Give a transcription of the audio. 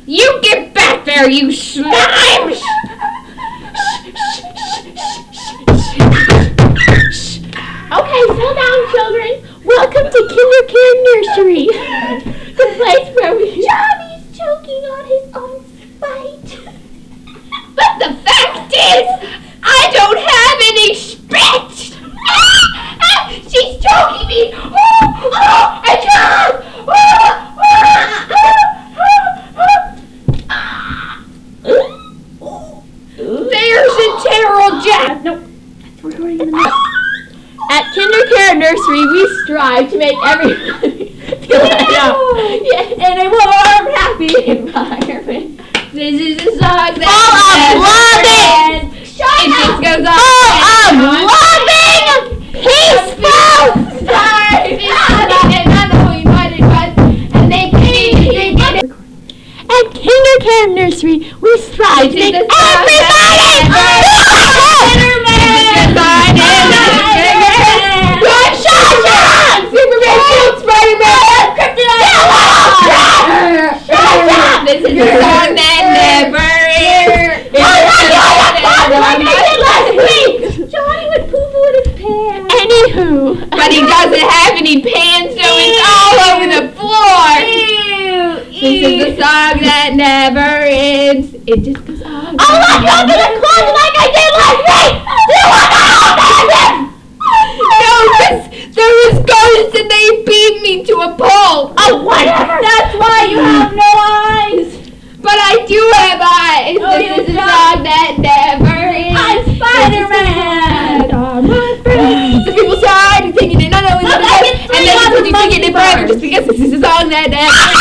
You get back there, you slime! Okay, slow down, children. Welcome to Kindercare Nursery, the place where Johnny's choking on his own spite. But the fact is, I don't have any spit! She's choking me! I can't! There's a Terrell Jack! Nope, that's recording in the middle. At Kindercare Nursery, we strive to make everybody feel in a warm, happy environment. This is a song that Full of loving! it just goes on. Peaceful! At Kindercare Nursery, we strive to make everybody This is a song that never ends. Johnny would poo-poo in his pants. Anywho. But he doesn't have any pants, so it's all over the floor. This is a song that never ends. It just goes on. Oh, let's go to the club like I did last night! Do you want to open it? No, there was ghosts and they beat me to a pulp. Oh, whatever! That's why you have no eyes! But I do have eyes. Oh, This is a song that never ends. I'm Spider-Man! Some people say I'm thinking it, not always, and then you think it forever just because this is a song that never ends.